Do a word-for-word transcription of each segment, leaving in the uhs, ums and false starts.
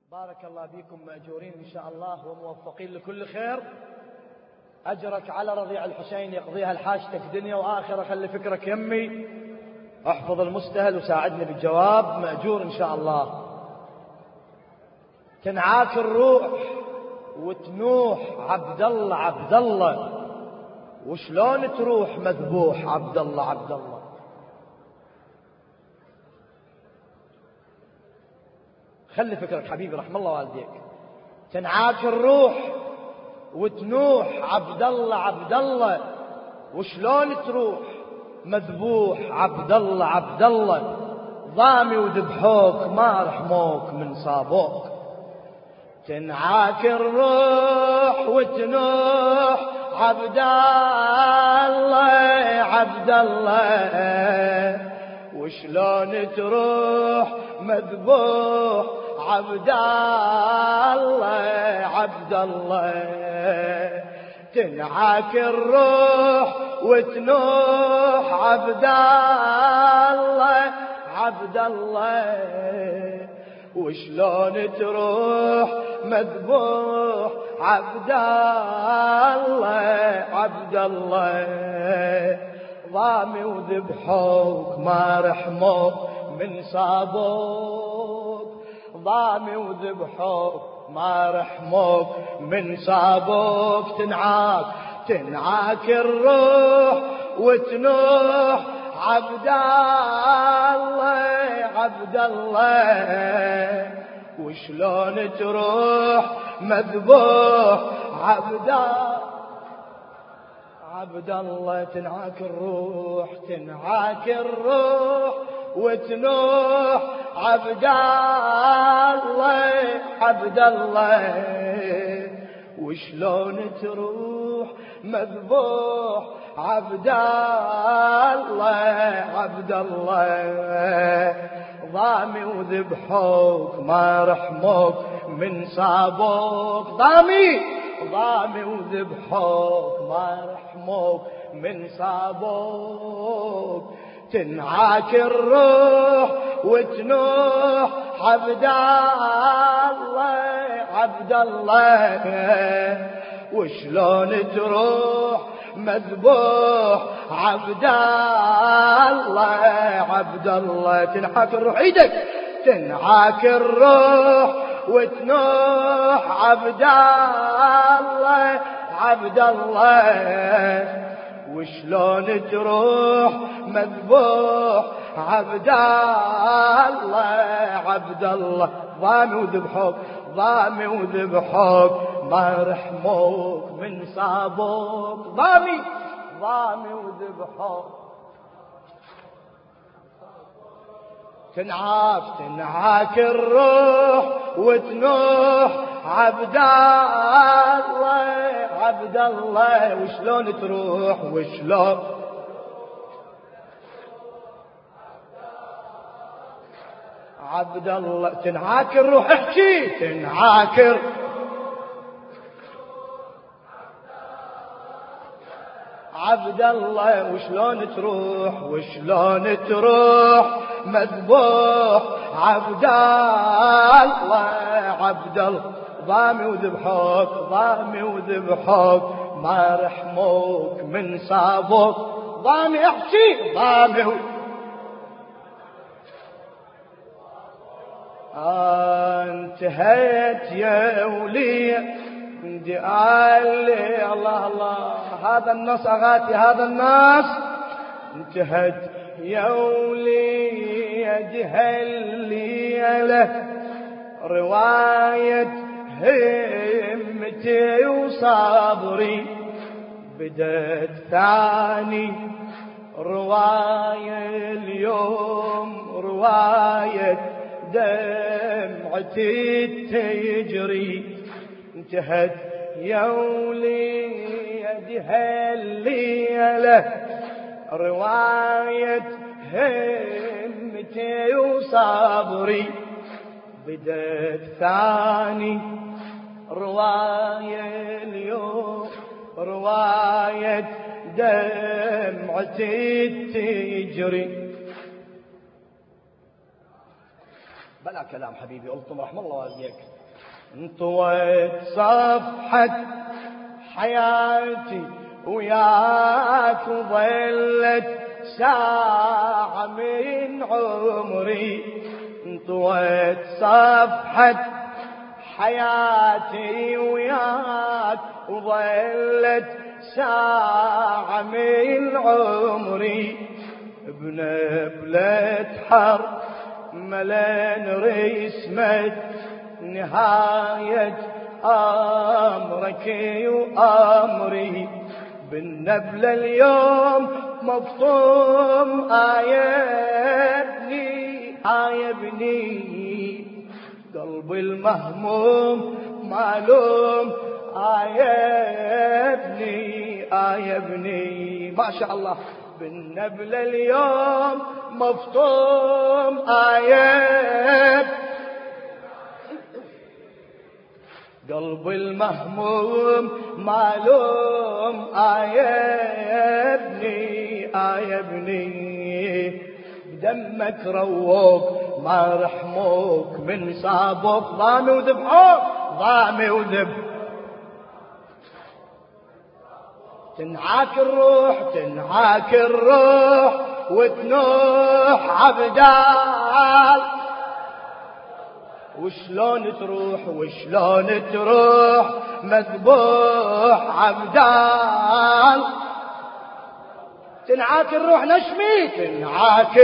بارك الله فيكم، مأجورين إن شاء الله وموفقين لكل خير. أجرك على رضيع الحسين يقضيها لحاجتك دنيا وآخرة. خلي فكرك يمي، احفظ المستهل وساعدني بالجواب. مأجور إن شاء الله. تنعاك الروح وتنوح عبد الله عبد الله، وشلون تروح مذبوح عبد الله عبد الله. خلي فكرك حبيبي رحم الله والديك. تنعاك الروح وتنوح عبد الله عبد الله، وشلون تروح مذبوح عبد الله عبد الله. ضامي وذبحوك ما رحموك من صابوك. تنعاك الروح وتنوح عبد الله عبد الله، وشلون تروح مذبوح عبد الله عبد الله. تنعاك الروح وتنوح عبد الله عبد الله، وشلون تروح مذبوح عبد الله عبد الله. ضامي وذبحوك ما رحموك من صابوك. ضامي وذبحوك ما رحموك من صابوك. تنعاك تنعاك الروح وتنوح عبد الله عبد الله، وشلون تروح مذبوح عبد عبد الله. تنعاك الروح تنعاك الروح وتنوح عبد الله عبد الله، وشلون تروح مذبوح عبد الله عبد الله. ضامي وذبحوك ما رحموك من صابوك. ضامي ضامي وذبحوك ما رحموك من صابوك. تنعاك الروح وتنوح عبد الله عبد الله، وشلون تروح مذبوح عبد الله عبد الله. تنعاك الروح ايدك. تنعاك الروح وتنوح عبد الله عبد الله، وشلون تروح مذبوح عبد الله عبد الله. ضامي وذبحوك ضامي وذبحوك ما رحموك من صابوك. ضامي ضامي وذبحوك. تنعاك تنعاك الروح وتنوح عبد الله عبد الله، وشلون تروح وشلون عبد الله. تنعاك الروح احكي. تنعاك الروح عبد الله، وشلون تروح وشلون تروح مذبوح عبد الله عبد الله. ضامي وذبحوك ضامي وذبحوك ما رحموك من صابوك. ضامي احكي. ضامي و... انتهيت يا ولي عندي قال لي الله الله. هذا النص اغاتي هذا النص. انتهت يا وليدي هالليلة رواية همتي وصبري، بدت ثاني رواية اليوم رواية دمعتي تجري. انتهت يا وليدي هالليلة رواية همتي وصبري، بدت ثاني رواية اليوم رواية دمعتي تجري. بلا كلام حبيبي، قلتم رحم الله والديك. انطويت صفحة حياتي وياك وظلت ساعة من عمري، انطويت صفحة حياتي وياك وظلت ساعة من عمري، بنبلة حر ملان رسمت نهاية أمرك وأمري، بالنبلة اليوم مفطوم آيبني آيبني، قلبي المهموم معلوم آيبني آيبني، ما شاء الله. بالنبلة اليوم مفطوم آيب، قلبي المهموم معلوم آيبني آيبني، بدمك رووك ما رحموك من صابوك، ضامي وذبحوك ضامي وذبحوك، تنعاك الروح تنعاك الروح وتنوح عبدال، وشلون تروح وشلون تروح مذبوح عبدال، تنعاك الروح نشمي تنعاك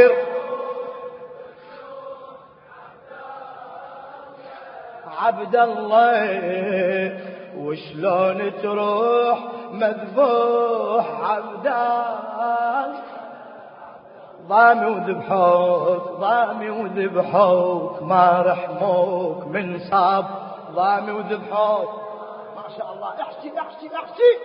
عبد الله، وشلون تروح مذبوح عبدال، ضامي وذبحوك ضامي وذبحوك ما رحموك من صاب، ضامي وذبحوك ما شاء الله. احكي احكي احكي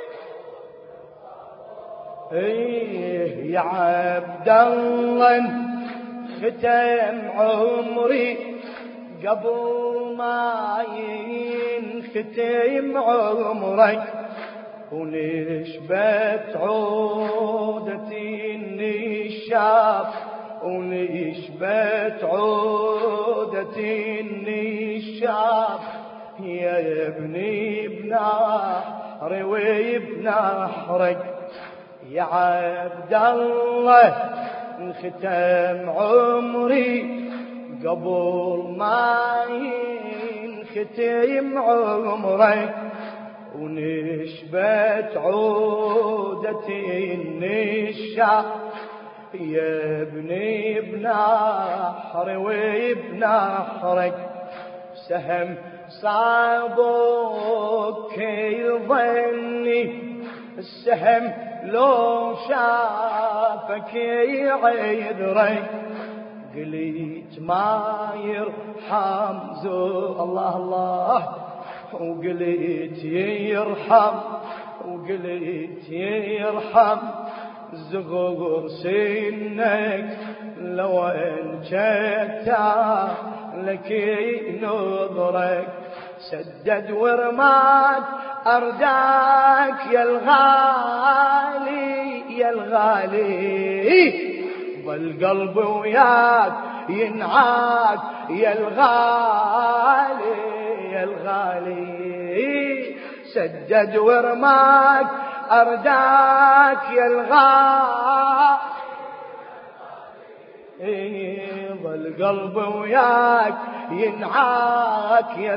ايه يا عبد الله، ختم عمري قبل ما ينختم عمرك، ونشبت عودتي النشاب ونشبت عودتي النشاب، يا ابني بنحري وبنحرك، يا عبد الله انختم عمري قبل ما ينختم عمرك، ونشبت عودتي النشا، يا ابني بنحري وبنحرك، سهم صابوك يظني السهم لو شافك يعذرك، قليت ما يرحم زور الله الله، وقليت يرحم وقليت يرحم زغور سنك، لو انجت لك نظرك، سدد ورماك أرداك يا الغالي يا الغالي، ظل قلبي وياك ينعاك يا الغالي يا الغالي، سدد ورماك أرداك يا الغالي، ظل قلبي وياك ينعاك يا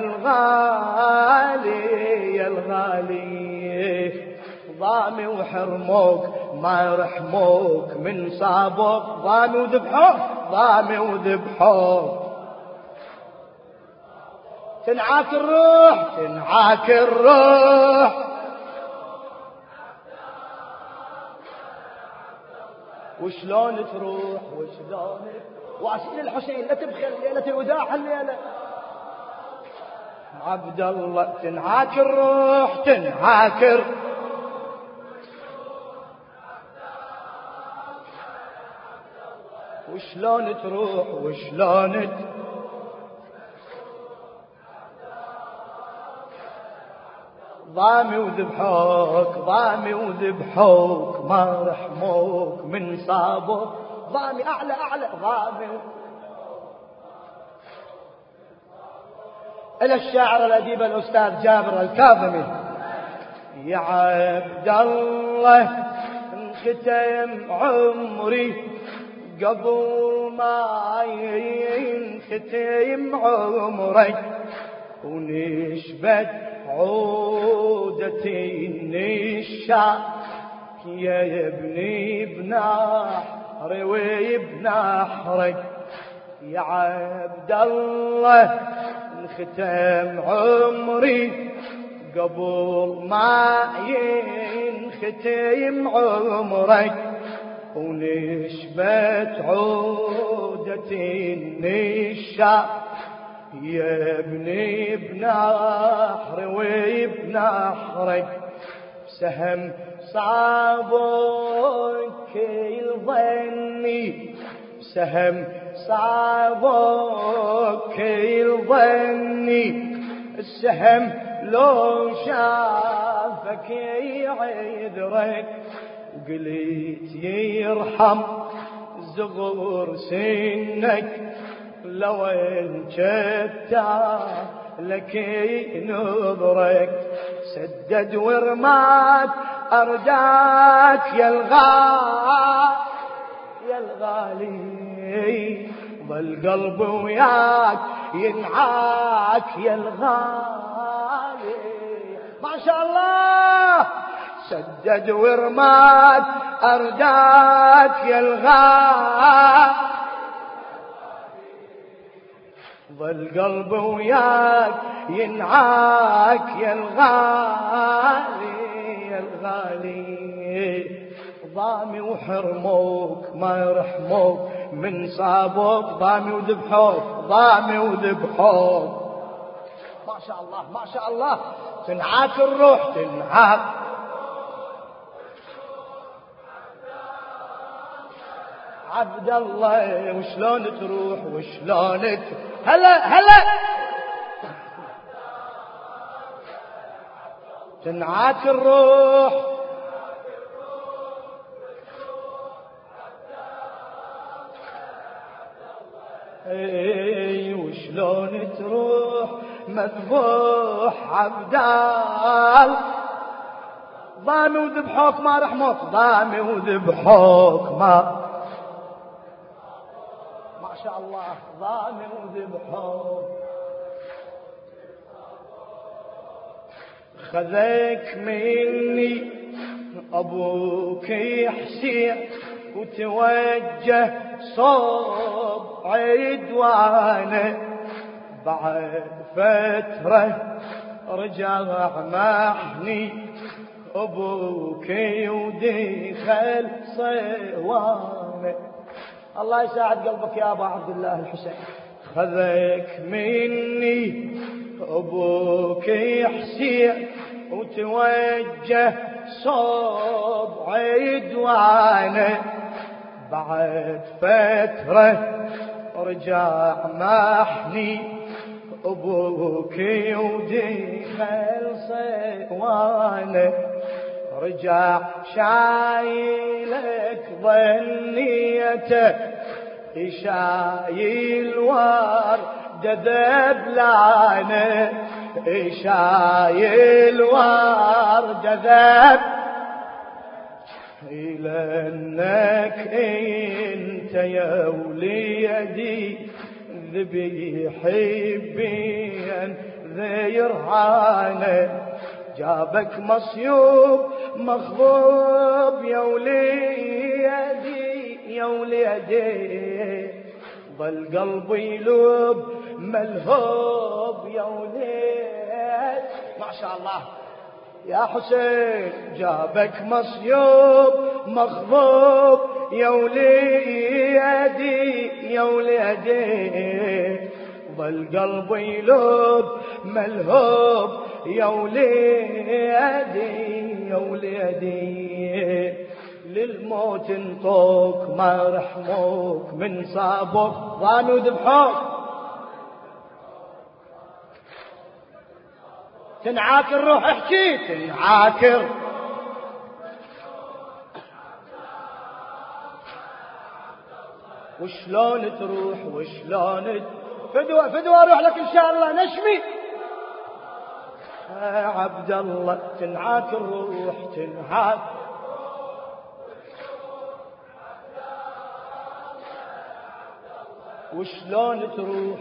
الغالي يا الغالي، ضامي وحرموك ما رحموك من صابوك، ضامي وذبحوك ضامي وذبحوك، تنعاك الروح تنعاك الروح، وشلون تروح وشلون واسئل الحسين لا تبخل ليلة الوداع الليلة، عبد الله تنعاك الروح تنعاك الروح، وشلون تروح وشلون تروح، ضامي وذبحوك ضامي وذبحوك ما رحموك من صابوك، ضامي أعلى أعلى ضامي إلى الشاعر الأديب الأستاذ جابر الكاظمي. يا عبد الله انختم عمري قبل ما ينختم عمرك، ونشبت عودتي النشا يا ابني بنحري وبنحرك. يا عبد الله انختم عمري قبل ما ينختم عمرك، ونشبت عودتي النشا يا ابني بنحر وبنحرك. سهم صعبك الظني سهم صعبك الظني، السهم لو شافك يعذرك، وقلت يرحم زغور سنك لو انشتا لك نظرك. سدد ورمات أرجاك يا الغالي يا الغالي، ظل قلب وياك ينعاك يا الغالي. ما شاء الله. سدد ورمات أرجاك يا الغالي، ظل قلب وياك ينعاك يا الغالي يا الغالي. ضامي وحرموك ما يرحموك من صابوك، ضامي وذبحوك ضامي وذبحوك. ما شاء الله ما شاء الله. تنعاك الروح تنعاك. عبد الله وشلون تروح وشلون تروح. هلا هلا. تنعاك الروح اي وشلون تروح مذبوح عبدال. ضامي وذبحوك ما رحموك، ضامي وذبحوك ما ما شاء الله. ضامي وذبحوك. خذك مني أبوك حسين وتوجه صوب عدوانه، بعد فترة رجع محني أبوك ودخل صوانه. الله يساعد قلبك يا أبا عبد الله الحسين. خذك مني أبوك حسين وتوجه صوب عدوانه، بعد فترة رجع محني أبوك ودخل صوانه، رجع شايلك ظنيته شايل ورد ذبلانه، شايل ورد ذب لأنك انت يا وليدي ذبيح بين ذي رهانه، جابك مصيوب مخضوب يا وليدي يا وليدي، ظل قلبي يلوب ملهوب يا وليد. ما شاء الله يا حسين. جابك مصيوب مخضوب يا وليدي يا وليدي، ظل قلبي يلوب ملهوب يا وليدي يا وليدي. للموت انطوك ما رحموك من صابوك، ضامي وذبحوك. تنعاك الروح احكي تنعاكر. وشلون تروح وشلون فدوى فدوى اروح لك ان شاء الله نشمي. عبد الله تنعاك الروح تنعاك وشلون تروح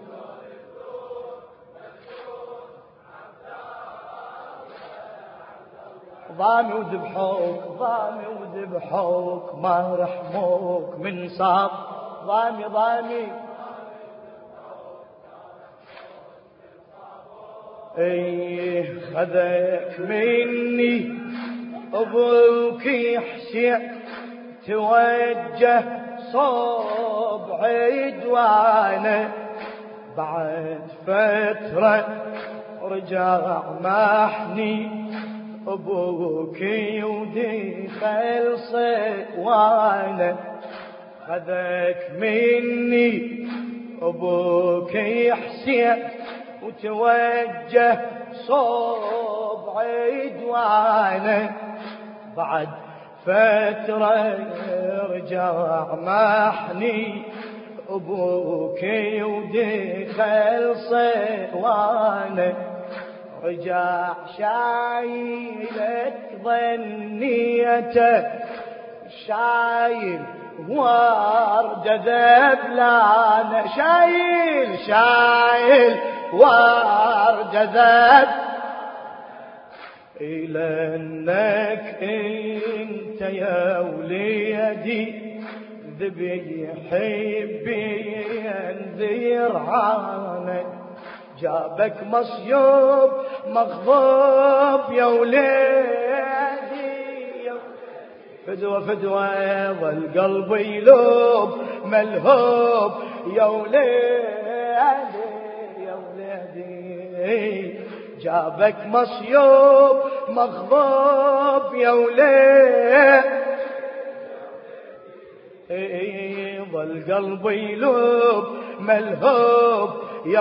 ضامي وذبحوك ضامي وذبحوك ما رحموك من صاب ضامي ضامي ايه خذك مني ابوك يحشي توجه صوب عدوانه بعد فترة رجع محني ابوك ودخل صوانه خذك مني ابوك يحشي وتوجه صوب عدوانه بعد فترة رجع محني ابوك ودخل صوانه رجع شايلك ظنيته شايل وردة ذبلانة شايل شايل وردة ذب إلى أنك أنت يا وليدي ذبيحي بينذر عنك جابك مصيوب مغضوب يا وليدي فدوة فدوة ظل قلبي يلوب ملهوب يا وليدي يا وليدي جابك مصيوب مغضوب يا وليدي ظل قلبي يلوب ملهوب يا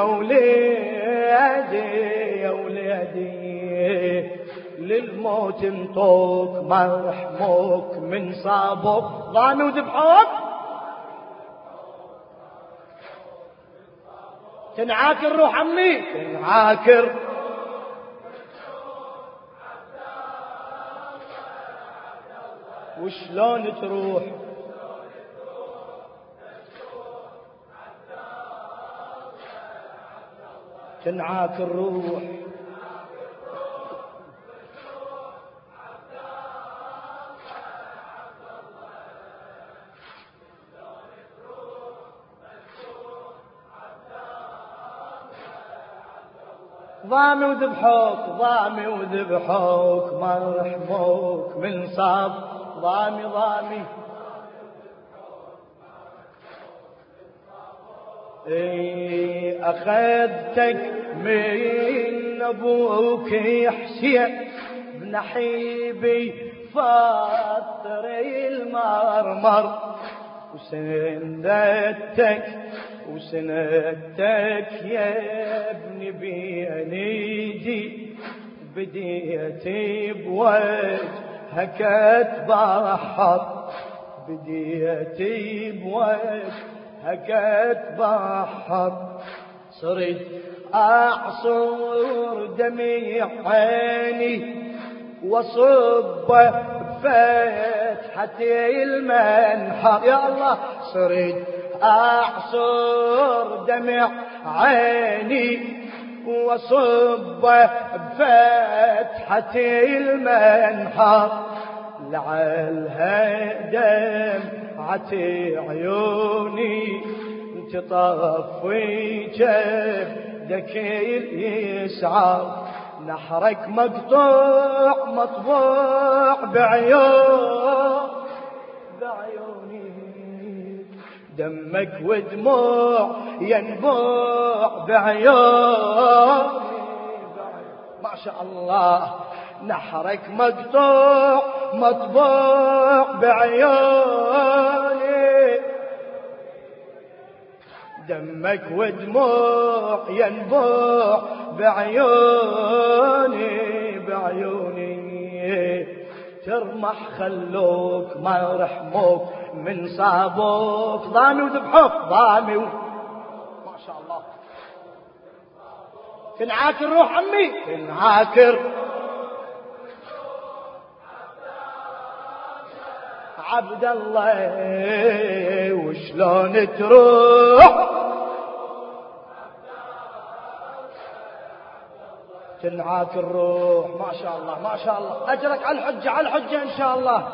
وليدي يا وليدي للموت انطوك ما رحموك من صابوك ضامي وذبحوك تنعاكر روح عمي تنعاكر وشلون تروح تنعاك الروح ضامي وذبحوك ضامي وذبحوك ما رحموك من صاب ضامي ضامي ايه اخذتك من ابوك يحشي بنحيبي فاطر المرمر وسندتك وسندتك يا ابني بينيدي بديتي بوجهك اتبحر بديتي بوجهك هكت بحر صرت أعصر دمي عيني وصب بفتحة المنحر يا الله صرت أعصر دمع عيني وصب بفتحة المنحر لعلها دمعة عيوني تطفي جبدك يسعى نحرك مقطوع مطبوع بعيون بعيوني دمك ودموع ينبوع بعيوني ما شاء الله نحرك مقطوع مطبوع بعيوني دمك ودموع ينبوع بعيوني بعيوني ترمح خلوك ما رحموك من صابوك ضامي وذبحوك ضامي و... ما شاء الله تنعاكر روح عمي تنعاكر عبد الله وشلون تروح تنعاك الروح. ما شاء الله ما شاء الله أجرك على الحجة على الحجة إن شاء الله.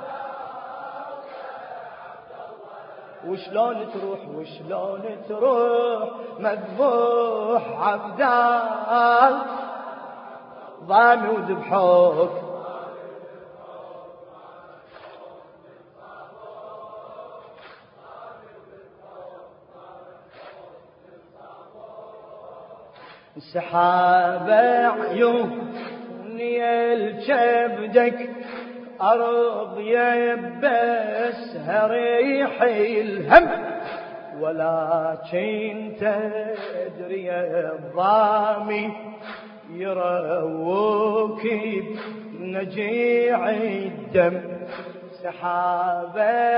وشلون تروح وشلون تروح مذبوح عبدال ضامي وذبحوك سحاب عيوني الكبدك أرض يبسها ريح الهم ولكن تدري الضامي يروك بنجيع الدم. سحاب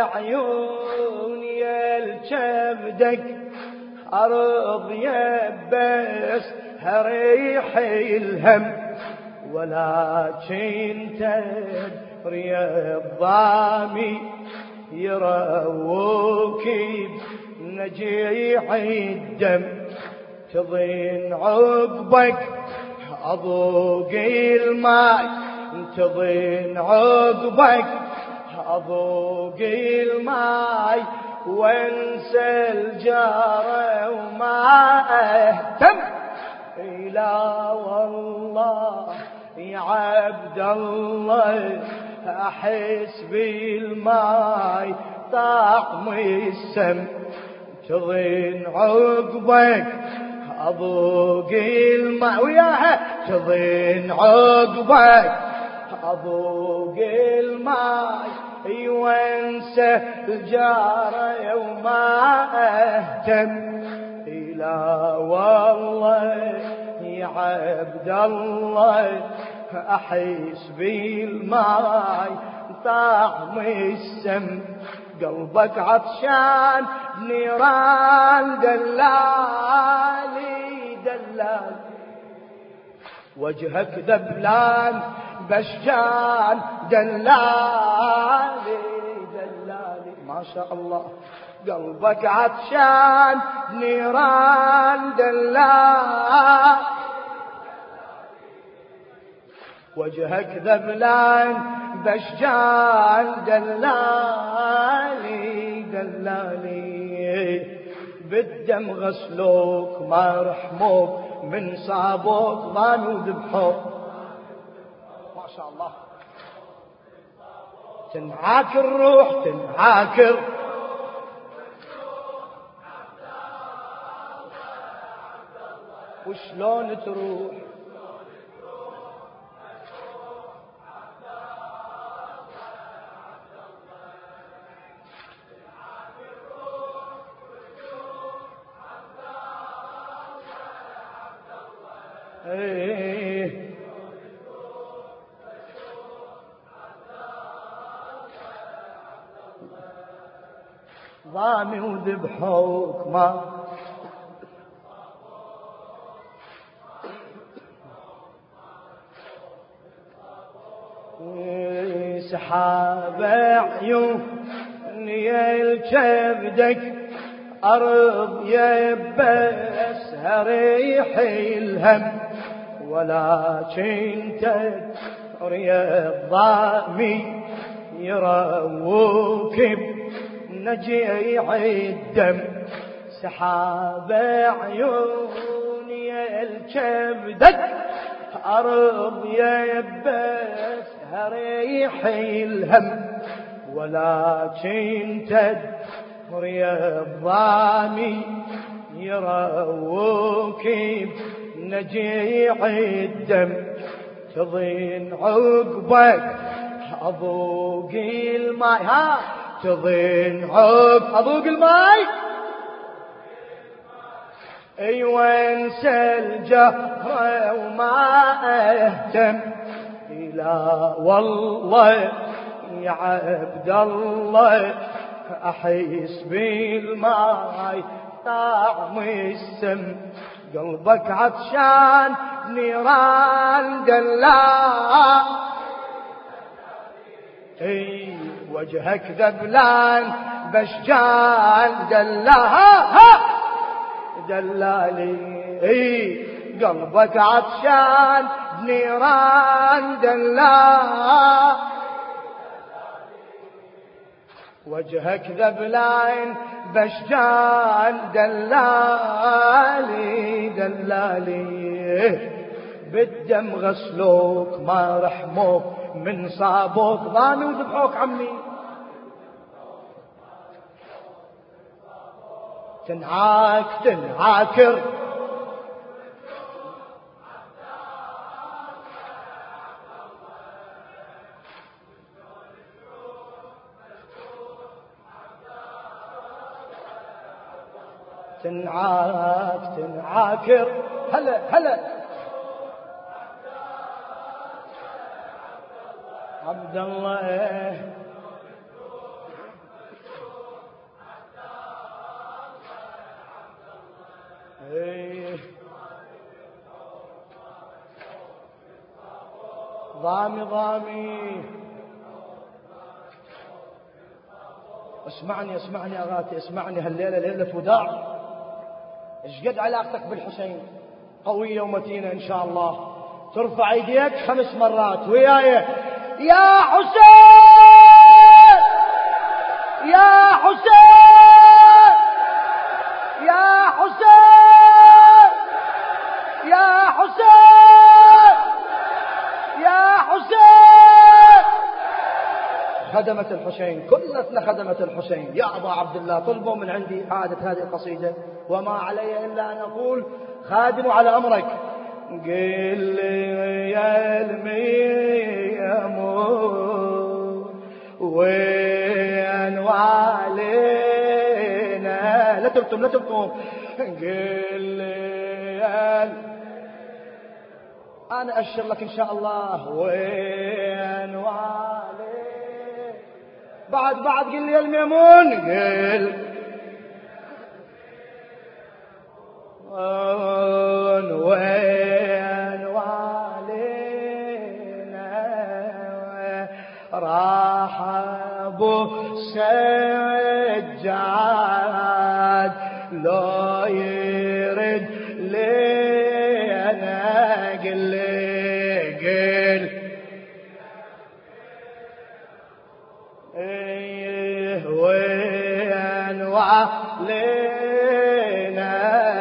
عيوني الكبدك أرض يبس ريح الهم ولكن تدري الضامي يروك بنجيع الدم. تظن عقبك أضوق الماء تظن عقبك أضوق الماء وانسى الجار وما اهتم. لا والله يا عبد الله احس بالماي طعم السم. تظن عقبك اضوق الماء وياها تظن عقبك اضوق الماء وانسى الجار وما اهتم. لا والله يا عبد الله احس بالماي طعم السم. قلبك عطشان نيران دلالي دلالي وجهك ذبلان بشجان دلالي دلالي. ما شاء الله قلبك عطشان نيران دلالي وجهك ذبلان بشجان دلالي دلالي. بالدم غسلوك ما رحموك من صابوك ضامي وذبحوك. ما شاء الله تنعاك الروح تنعاكر وشلون تروح ايه ضامي وذبحوك ما سحاب عيوني الكبدك أرض يبسها ريح الهم ولكن تدري الضامي يروك بنجيع الدم. سحاب عيوني الكبدك أرض يبسها ريح الهم ولكن تدري الضامي يروك بنجيع الدم. تظن عقبك أضوق الماء ها تظن عقب أضوق الماء اي وانسى الجهر وما اهتم. لا والله يا عبد الله احس بالماي طعم السم. قلبك عطشان نيران دلال، اي وجهك ذبلان بشجان دلال دلالي، اي قلبك عطشان نيران دلال، وجهك ذبلان بشجان دلالي دلالي، بالدم غسلوك ما رحموك من صابوك ضامي وذبحوك عمي، تنعاك تنعاكر تنعاك تنعاكر هلا هلا عبد الله، ايه ضامي ضامي، اسمعني اسمعني يا غاتي اسمعني، هالليلة ليلة وداع، ايش قد علاقتك بالحسين قوية ومتينة ان شاء الله، ترفع ايديك خمس مرات وياي، يا حسين يا حسين يا حسين يا حسين يا حسين، خدمة الحسين كلتنا خدمة الحسين، يا أبا عبد الله طلبوا من عندي إعادة هذه القصيدة وما علي إلا أن أقول خادم على أمرك. قل لي يا الميمون وين وعلينا، لا تبتم لا تبتم، قل لي يا أنا أشر لك إن شاء الله، وين وعلينا بعد بعد قل لي يا الميمون، قل وين وعلينا راح ابو سجاد لو يرد لينا، قل لي قل ايه وين وعلينا،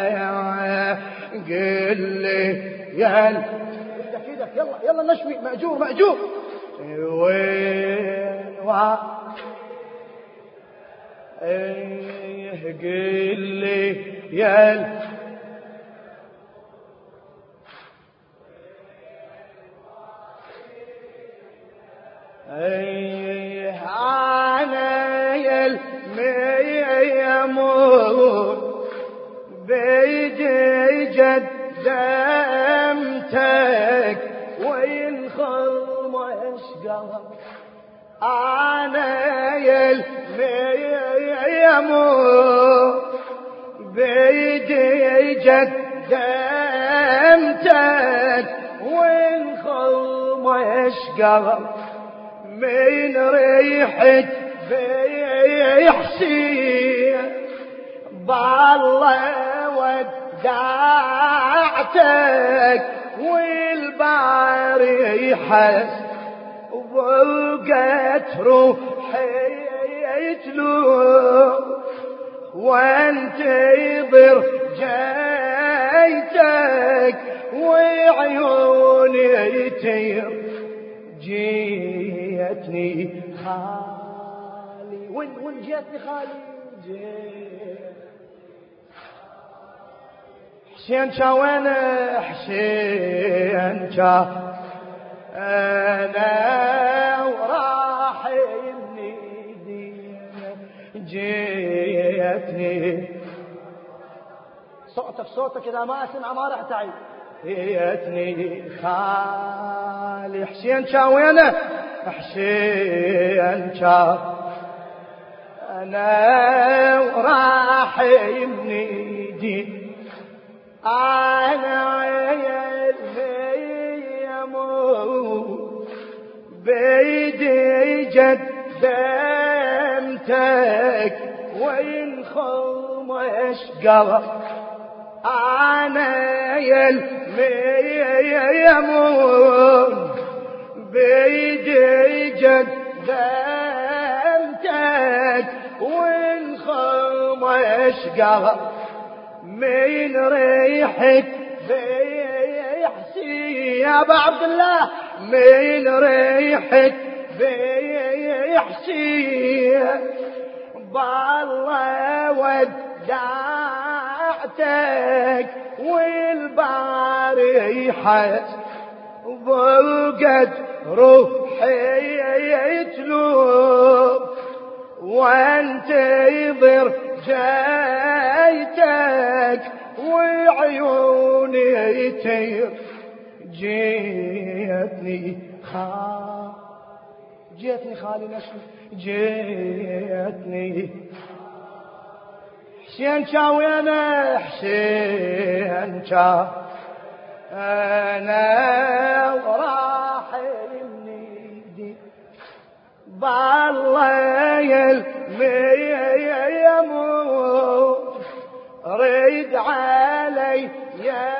قل لي يا ايدك ايدك يلا يلا نشوي مأجور مأجور، وين وع ايه قل لي يا ايه انا يا الميمون بيدي جدمتك وينخل مشقرك، انا يا الميمون بيدي جدمتك وينخل مشقرك، من ريحة بيحسين بالله ودعتك، والبعر يحس وبقت روحي يتلو وانتظر جايتك وعيوني يتير، جيتني خالي وين وين جيتني خالي، جيت حسين شا وين حسين شا انا وراح يمني جيتني، صوتك صوتك اذا ما اسمع ما راح تعي، جيتني خالي حسين شا وين حسين شا انا وراح يمني أنا يموت بيدي جدمتك وين خمش قلب أنا يموت بيدي جدمتك وين خمش قلب من ريحك بيحسي يا ابا عبد الله من ريحك بيحسي بالله ودعتك والبارحة بقت روحي تلوب وانتظر جايتك وعيوني تير جيتني خا جيتني خالي نشوف جيتني حسين شاوي انا حسين شاو انا راح مني بالله يموت ريد علي يا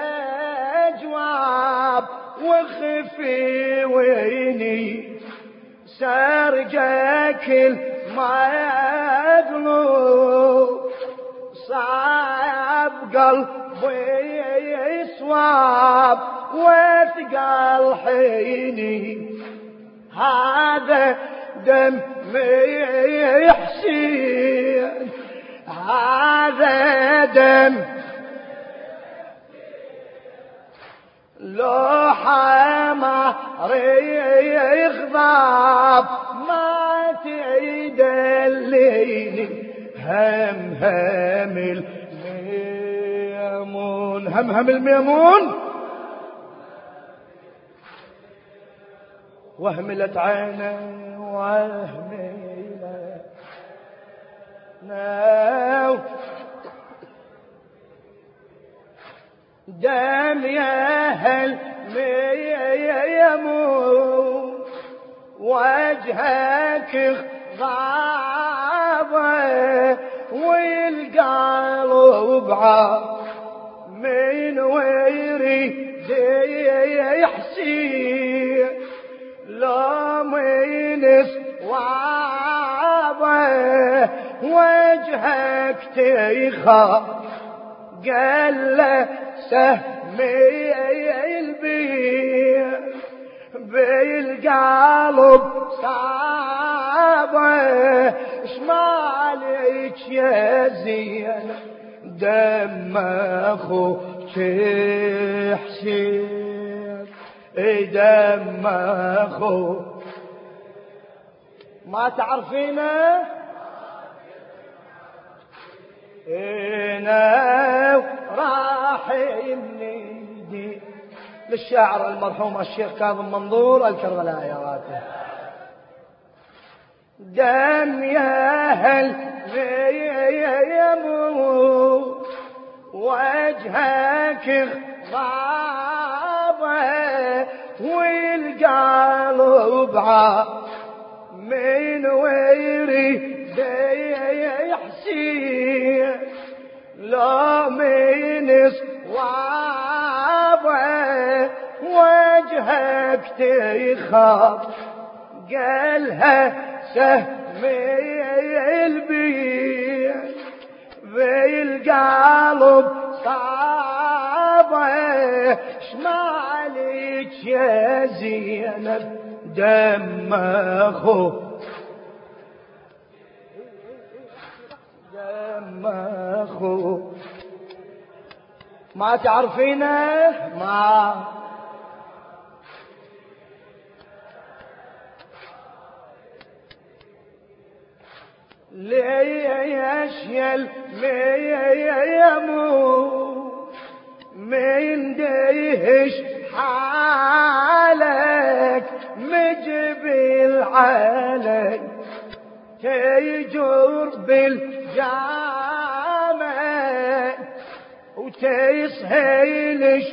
جواب وخفي ويني سرجك المقلوب صعب قلبي صواب وثقل حيني هذا دمي حسين هذا دم لو حمار يغضب ما تدليني هم هم الميمون هم هم الميمون وهملت عينه وهملت ناو دم يا هل يموت وجهك غابة والقلب عاب من ويريد يحسي لو من صوابه وجهك تخاف قال له سهمي البير بالقلب صعبه شمالك يا زين دم اخوك حسين دم اخوك ما تعرفينه انا راح يمني للشاعر المرحوم الشيخ كاظم منظور الكربلاء يا راتب دم يا هل يموت وجهك غابة والقلب عاب من ويريد يحسي لو من صوابه وجهك تخاف قالها سهمي البيع بالقلب صعبه شمالك يا زينب دم اخوك دم اخوك ما تعرفينه ما ليش يموت من ديش حالك مجبل علي تيجر بالجامع تسهلش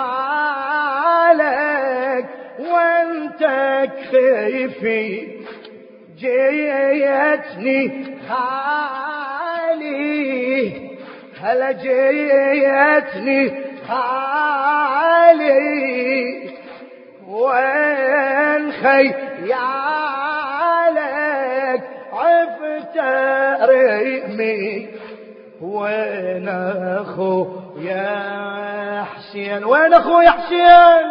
مالك وانت كيفي جيتني خالي هلا جيتني خالي وين خيالك عفت ريمي وين اخو يا حسين وين اخو يا حسين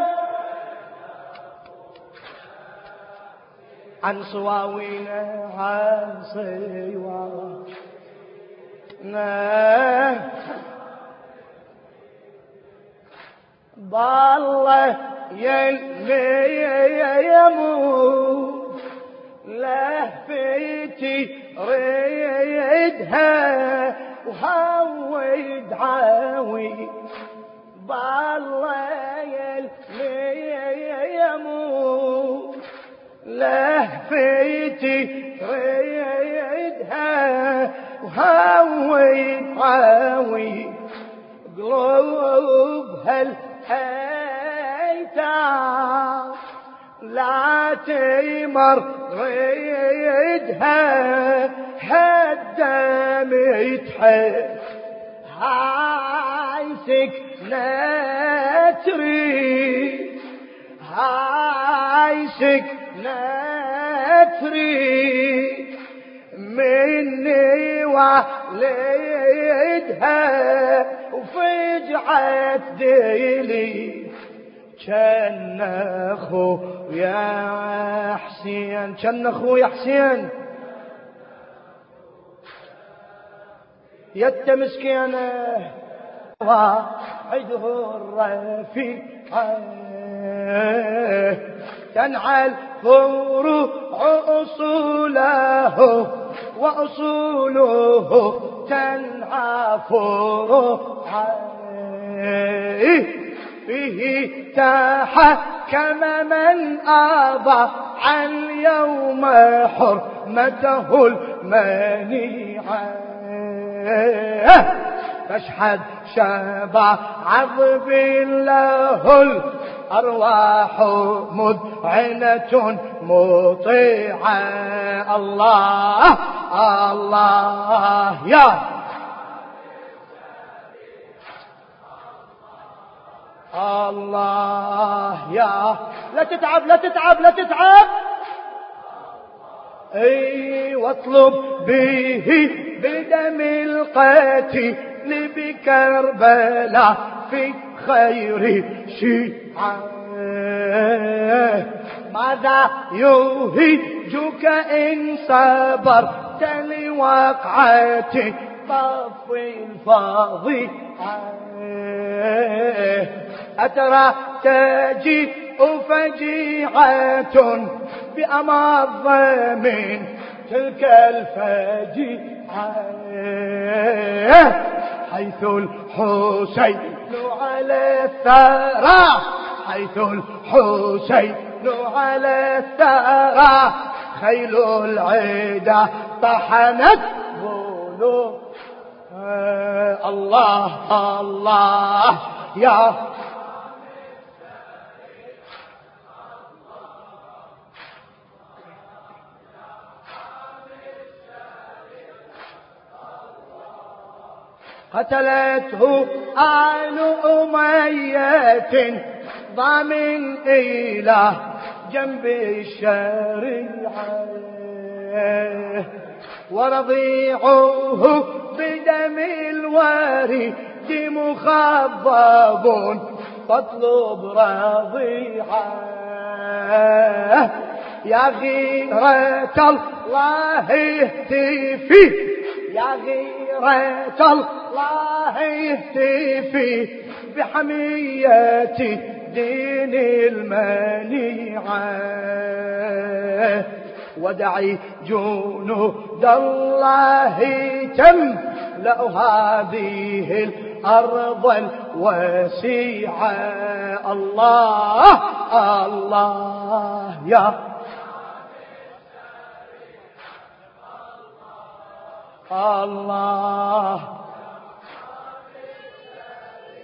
عن صواوينا عن صواوينا بالله يلي يموت لهفتي ريدها وهوي دعاوي بالله يلي يموت لهفتي ريدها وهوي دعاوي قلوب هالحيتان لا تمر ريدها هالدم يتحل هاي سكنة ريد هاي سكنة ريد مني والدها وفجعت ديلي كان اخو يا حسين كان اخو يا حسين يد مسكينه وعده الرفيع تنعل فروع أصوله وأصوله تنعى فروعه فيه تحكم من أضاع عن يوم حرمته المنيعة تشهد شبع عظب له الأرواح مذعنة مطيعة الله الله يا الله يا لا تتعب لا تتعب لا تتعب اي واطلب به بدم القاتل بكربلاء في خير شيعة ماذا يهجك إن صبرت لوقعة طف الفاضحة أترى تجيء فجيعة بأمض من تلك الفجيعة حيث الحسين على الثرى حيث الحسين على الثرى خيل العدا طحنت بلوغ الله الله يا قتلته آل أمية ضامن إلى جنب الشريعة ورضيعه بدم الوارد مخضب تطلب رضيعة يا غيرة الله اهتفي يا غيرة الله اهتفي بحمية دين المنيعة ودعي جنود الله تملأ هذه الأرض الواسعة الله الله يا الله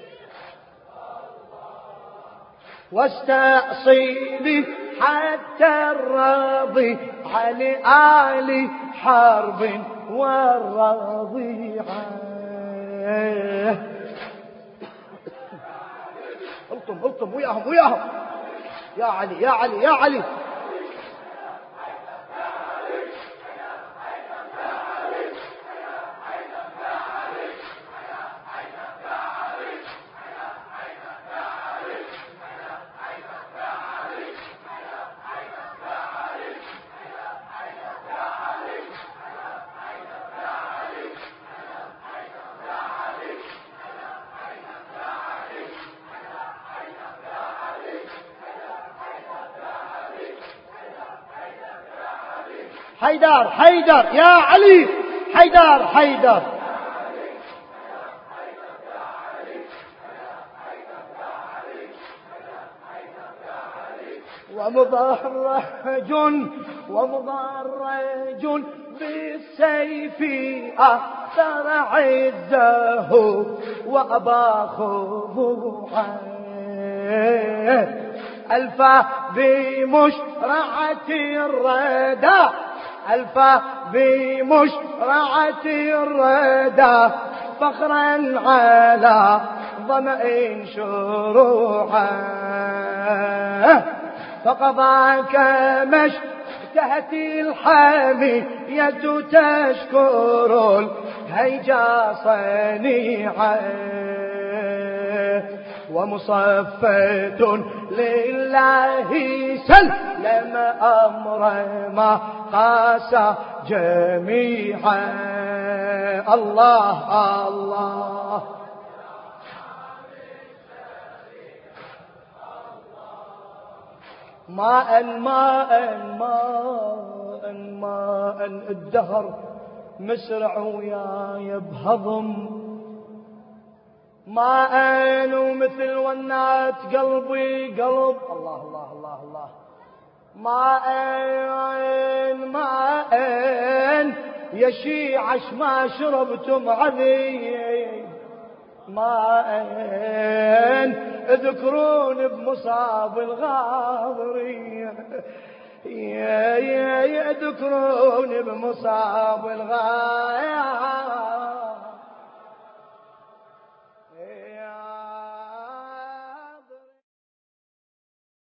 واستأصيلي حتى الراضي علي آلي حرب والراضي الطم الطم وياهم وياهم يا علي يا علي يا علي. حيدر حيدر يا علي حيدر حيدر. ومضى الرجل ومضى الرجل بالسيف أثر عزه وأبى خضوعه ألفا بمشرعة الردى ألفا بمشرعة الردى فخرا على ظمأ شروعا فقضى كما اشتهت الحمية تشكر الهيجا صنيعا ومصفة لله سلم أمر ما قاسى جميعا. الله الله ماء ماء ماء ماء الدهر مسرع وياي بهضم ماء ومثل ونات قلبي قلب الله الله الله الله ماء ماء يشيعش ما شربتم عذي ماء اذكرون بمصاب الغاضرية يا يا يذكرون بمصاب الغاضرية